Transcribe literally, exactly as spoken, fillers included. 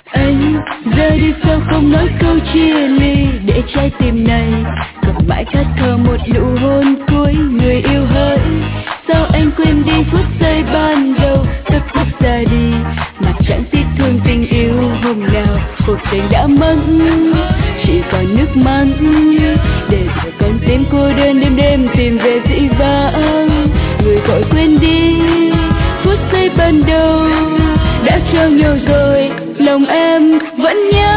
Anh giờ đi sao không nói câu chia ly, để trái tim này còn mãi khát khao một nụ hôn cuối người yêu hỡi. Sao anh quên đi phút giây ban đầu, cất bước ra đi mà chẳng tiếc thương tình yêu hôm nào cuộc tình đã mất, chỉ còn nước mắt để giờ con tim cô đơn đêm đêm tìm về dĩ vãng. Người vội quên đi phút giây ban đầu, đã trao nhau rồi lòng em vẫn nhớ.